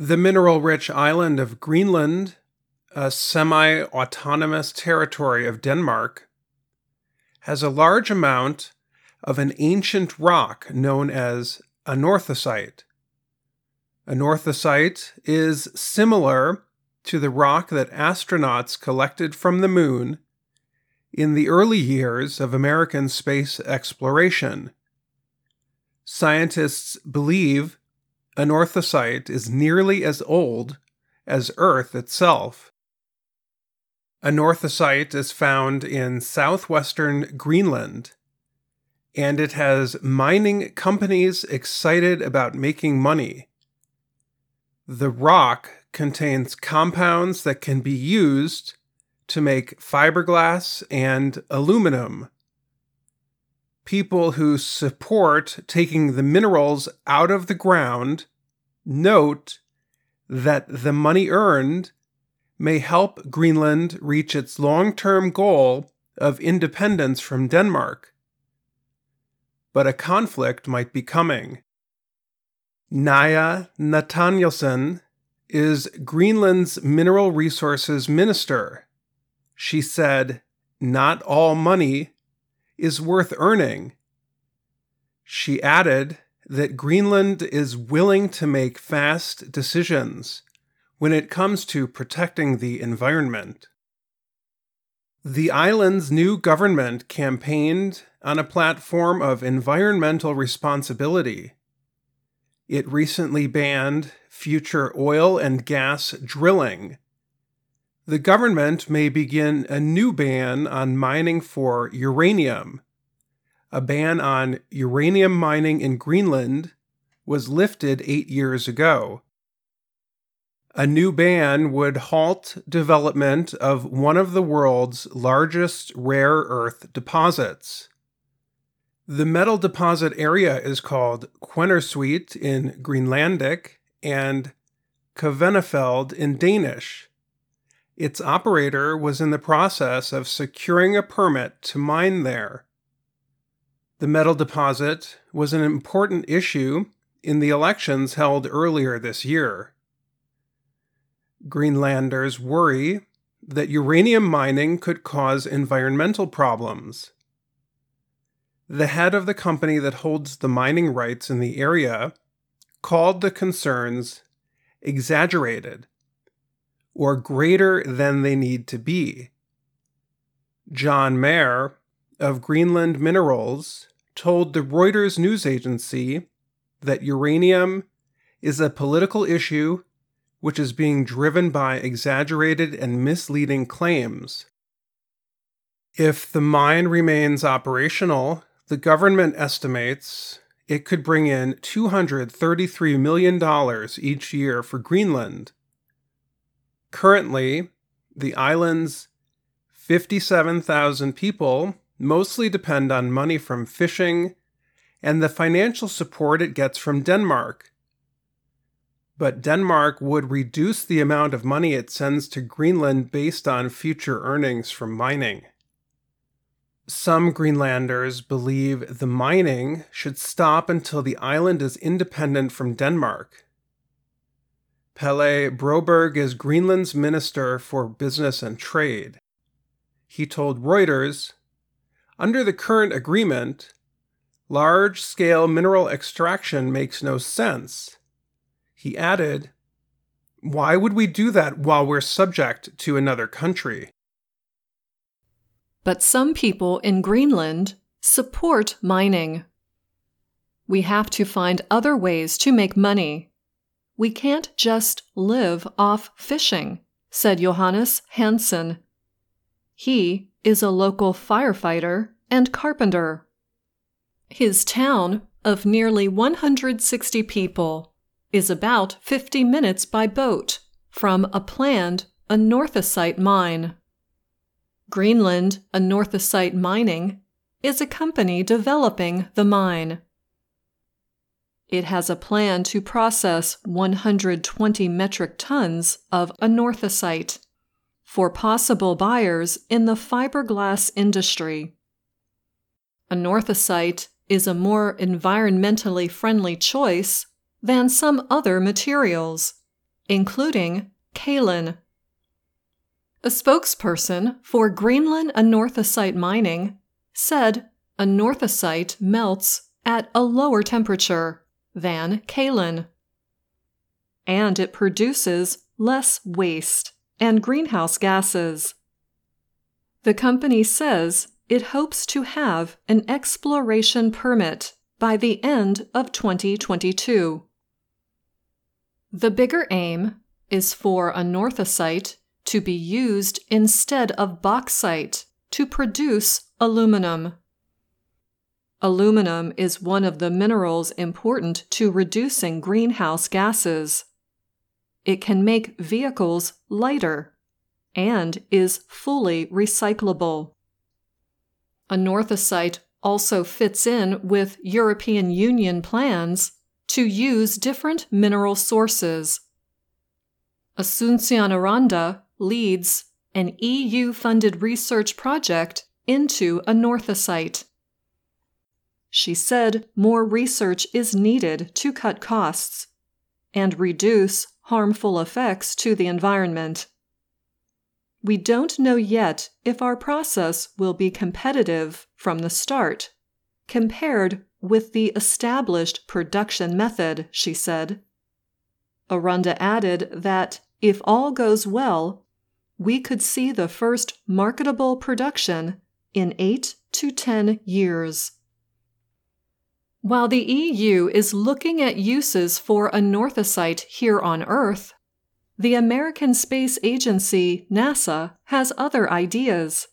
The mineral-rich island of Greenland, a semi-autonomous territory of Denmark, has a large amount of an ancient rock known as anorthosite. Anorthosite is similar to the rock that astronauts collected from the moon in the early years of American space exploration. Scientists believe anorthosite is nearly as old as Earth itself. Anorthosite is found in southwestern Greenland, and it has mining companies excited about making money. The rock contains compounds that can be used to make fiberglass and aluminum. People who support taking the minerals out of the ground note that the money earned may help Greenland reach its long-term goal of independence from Denmark. But a conflict might be coming. Naja Nathanielsen is Greenland's Mineral Resources Minister. She said, "Not all money is worth earning." She added that Greenland is willing to make fast decisions when it comes to protecting the environment. The island's new government campaigned on a platform of environmental responsibility. It recently banned future oil and gas drilling. The government may begin a new ban on mining for uranium. A ban on uranium mining in Greenland was lifted 8 years ago. A new ban would halt development of one of the world's largest rare earth deposits. The metal deposit area is called Quennersweet in Greenlandic and Kvenefjeld in Danish. Its operator was in the process of securing a permit to mine there. The metal deposit was an important issue in the elections held earlier this year. Greenlanders worry that uranium mining could cause environmental problems. The head of the company that holds the mining rights in the area called the concerns exaggerated or greater than they need to be. John Mayer of Greenland Minerals told the Reuters news agency that uranium is a political issue which is being driven by exaggerated and misleading claims. If the mine remains operational, the government estimates it could bring in $233 million each year for Greenland. Currently, the island's 57,000 people mostly depend on money from fishing and the financial support it gets from Denmark. But Denmark would reduce the amount of money it sends to Greenland based on future earnings from mining. Some Greenlanders believe the mining should stop until the island is independent from Denmark. Pelle Broberg is Greenland's Minister for Business and Trade. He told Reuters, "Under the current agreement, large-scale mineral extraction makes no sense." He added, "Why would we do that while we're subject to another country?" But some people in Greenland support mining. We have to find other ways to make money. We can't just live off fishing, said Johannes Hansen. He is a local firefighter and carpenter. His town of nearly 160 people is about 50 minutes by boat from a planned anorthosite mine. Greenland Anorthosite Mining is a company developing the mine. It has a plan to process 120 metric tons of anorthosite for possible buyers in the fiberglass industry. Anorthosite is a more environmentally friendly choice than some other materials. including kaolin. A spokesperson for Greenland anorthosite mining said anorthosite melts at a lower temperature than kaolin, and it produces less waste and greenhouse gases. The company says it hopes to have an exploration permit by the end of 2022. The bigger aim is for anorthosite to be used instead of bauxite to produce aluminum. Aluminum is one of the minerals important to reducing greenhouse gases. It can make vehicles lighter and is fully recyclable. Anorthosite also fits in with European Union plans to use different mineral sources. Asuncion Aranda leads an EU-funded research project into anorthosite. She said more research is needed to cut costs and reduce harmful effects to the environment. We don't know yet if our process will be competitive from the start, compared with the established production method, she said. Aranda added that if all goes well, we could see the first marketable production in 8 to 10 years. While the EU is looking at uses for anorthosite here on Earth, the American Space Agency, NASA, has other ideas.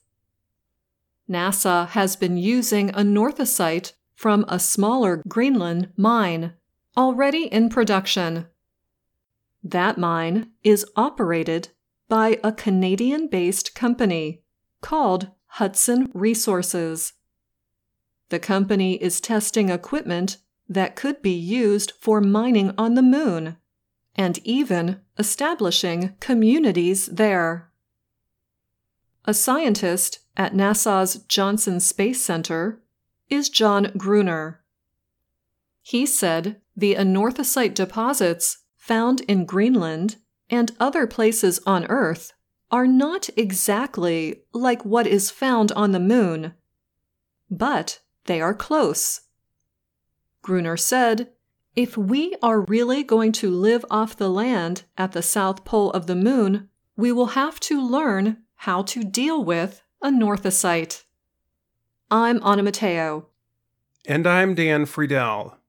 NASA has been using anorthosite from a smaller Greenland mine, already in production. That mine is operated by a Canadian-based company called Hudson Resources. The company is testing equipment that could be used for mining on the Moon, and even establishing communities there. A scientist at NASA's Johnson Space Center is John Gruner. He said the anorthosite deposits found in Greenland and other places on Earth are not exactly like what is found on the Moon, but they are close. Gruner said, "If we are really going to live off the land at the South Pole of the Moon, we will have to learn how to deal with anorthosite." I'm Anna Matteo. And I'm Dan Friedel.